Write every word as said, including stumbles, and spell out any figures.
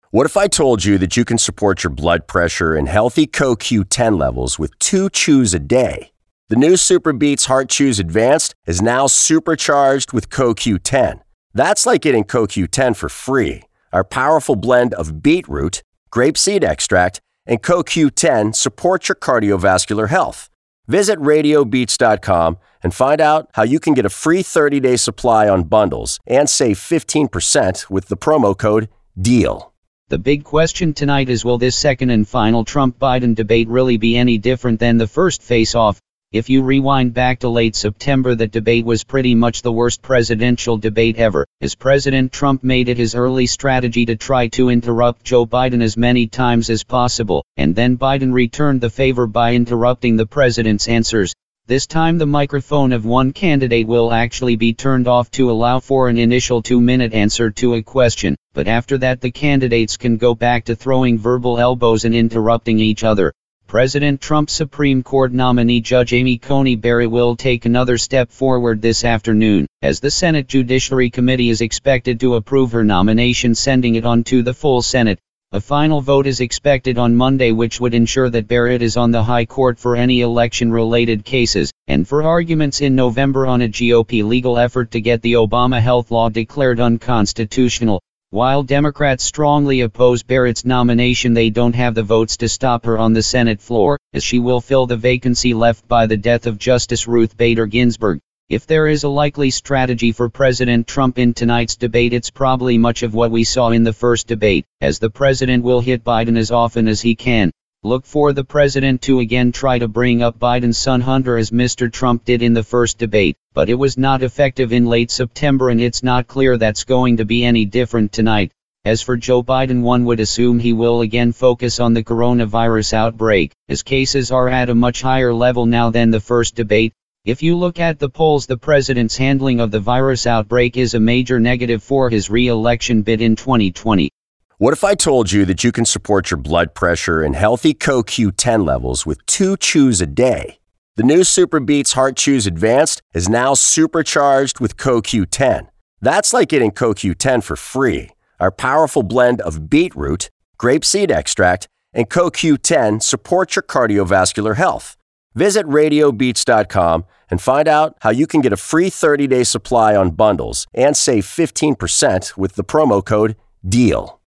What if I told you that you can support your blood pressure and healthy C O Q ten levels with two chews a day? The new Super Beets Heart Chews Advanced is now supercharged with C O Q ten. That's like getting C O Q ten for free. Our powerful blend of beetroot, grapeseed extract, and C O Q ten supports your cardiovascular health. Visit radio beets dot com and find out how you can get a free thirty-day supply on bundles and save fifteen percent with the promo code DEAL. The big question tonight is, will this second and final Trump-Biden debate really be any different than the first face-off? If you rewind back to late September, that debate was pretty much the worst presidential debate ever, as President Trump made it his early strategy to try to interrupt Joe Biden as many times as possible, and then Biden returned the favor by interrupting the president's answers. This time the microphone of one candidate will actually be turned off to allow for an initial two-minute answer to a question, but after that the candidates can go back to throwing verbal elbows and interrupting each other. President Trump's Supreme Court nominee Judge Amy Coney Barrett will take another step forward this afternoon, as the Senate Judiciary Committee is expected to approve her nomination, sending it on to the full Senate. A final vote is expected on Monday, which would ensure that Barrett is on the High Court for any election-related cases, and for arguments in November on a G O P legal effort to get the Obama health law declared unconstitutional. While Democrats strongly oppose Barrett's nomination, they don't have the votes to stop her on the Senate floor, as she will fill the vacancy left by the death of Justice Ruth Bader Ginsburg. If there is a likely strategy for President Trump in tonight's debate, it's probably much of what we saw in the first debate, as the president will hit Biden as often as he can. Look for the president to again try to bring up Biden's son Hunter, as Mister Trump did in the first debate, but it was not effective in late September, and it's not clear that's going to be any different tonight. As for Joe Biden, one would assume he will again focus on the coronavirus outbreak, as cases are at a much higher level now than the first debate. If you look at the polls, the president's handling of the virus outbreak is a major negative for his re-election bid in twenty twenty. What if I told you that you can support your blood pressure and healthy C O Q ten levels with two chews a day? The new Super Beets Heart Chews Advanced is now supercharged with C O Q ten. That's like getting C O Q ten for free. Our powerful blend of beetroot, grapeseed extract, and C O Q ten supports your cardiovascular health. Visit radio beets dot com and find out how you can get a free thirty-day supply on bundles and save fifteen percent with the promo code DEAL.